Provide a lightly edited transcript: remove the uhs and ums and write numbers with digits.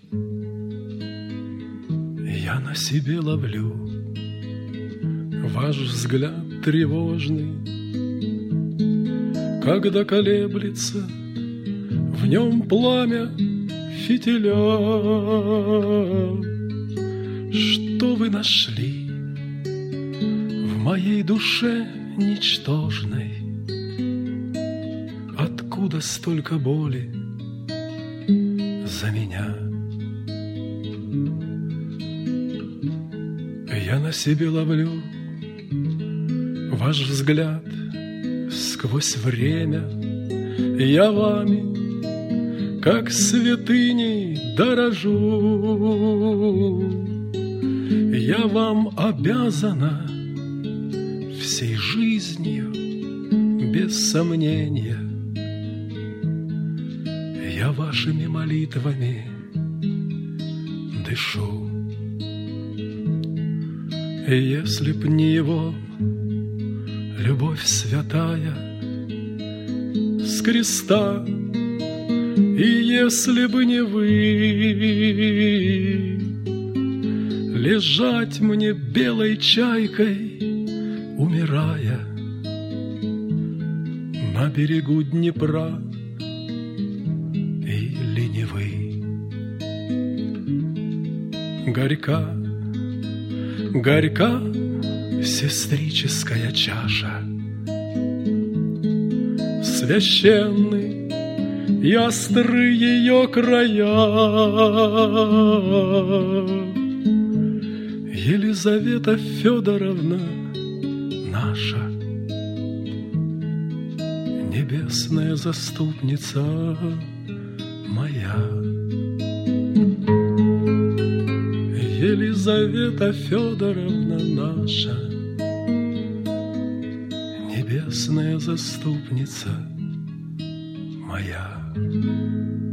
Я на себе ловлю ваш взгляд тревожный, когда колеблется в нем пламя фитиля. Что вы нашли в моей душе ничтожной? Откуда столько боли за меня? Я на себе ловлю ваш взгляд сквозь время. Я вами, как святыней, дорожу. Я вам обязана всей жизнью, без сомнения. Я вашими молитвами дышу. И если б не его любовь святая с креста, и если бы не вы, лежать мне белой чайкой, умирая на берегу Днепра или Невы. Горька, горька сестрическая чаша, священны и остры ее края. Елизавета Федоровна наша, небесная заступница моя. Елизавета Федоровна наша, небесная заступница моя.